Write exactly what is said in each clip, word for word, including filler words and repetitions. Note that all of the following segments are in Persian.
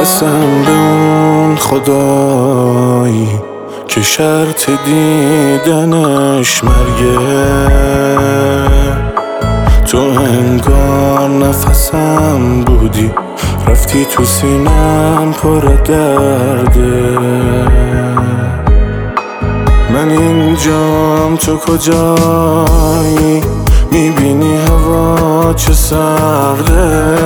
قسم به اون خدایی که شرط دیدنش مرگه، تو انگار نفسم بودی، رفتی تو سینم پر درده. من اینجام تو کجایی؟ میبینی هوا چه سرده.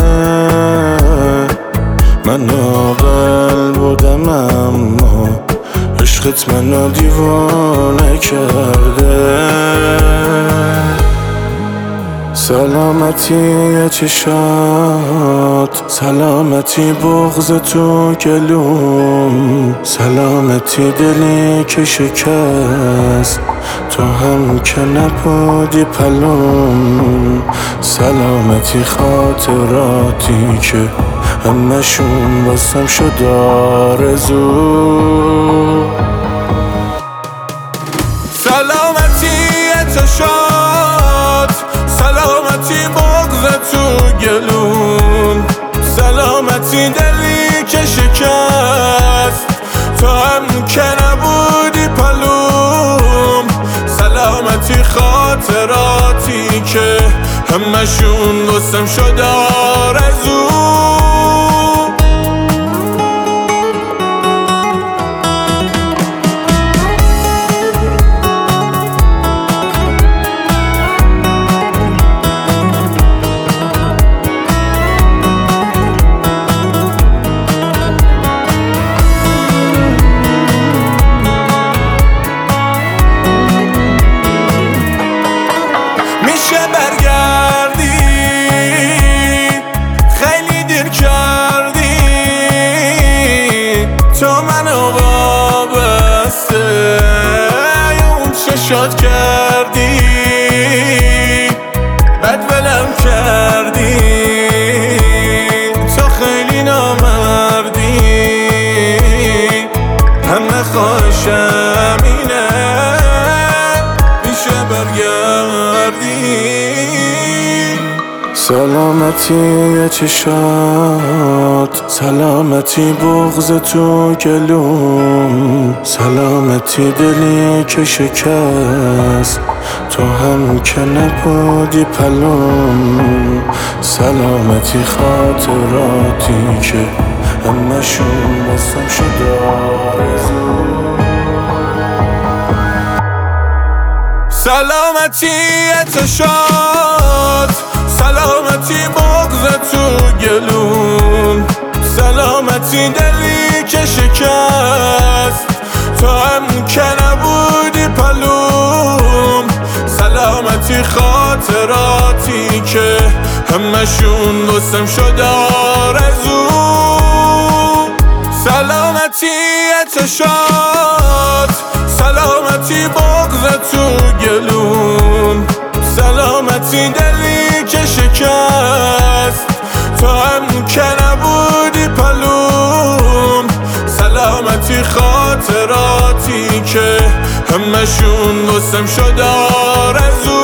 من عاقل بودم اما عشقت منو دیوانه کرده. سلامتی چشات، سلامتی بغض تو گلوم، سلامتی دلی که شکست تو هم که نبودی پلوم، سلامتی خاطراتی که همشون واسم شد آرزو. سلامتی چشات، سلامتی بغض تو گلوم، سلامتی دلی که شکست تو هم که نبودی پلوم، سلامتی خاطراتی که همشون واسم شد آرزو. میشه برگردی؟ خیلی دیر کردی، تو منو وابسته اون چشات کردی، بد ولم کردی، تو خیلی نامردی، همه خواهشم اینه میشه برگردی. سلامتی چشات، سلامتی بغض تو گلوم، سلامتی دلی که شکست تو هم که نبودی پلوم، سلامتی خاطراتی که همشون واسم شد آرزو. سلامتی چشات، سلامتی بغض تو گلوم، سلامتی دلی که شکست تو هم که نبودی پلوم، سلامتی خاطراتی که همشون واسم شد آرزو. سلامتی چشات، سلامتی بغض تو گلوم، سلامتی دلی که شکست تو هم که نبودی پلوم، سلامتی خاطراتی که همشون واسم شد آرزو.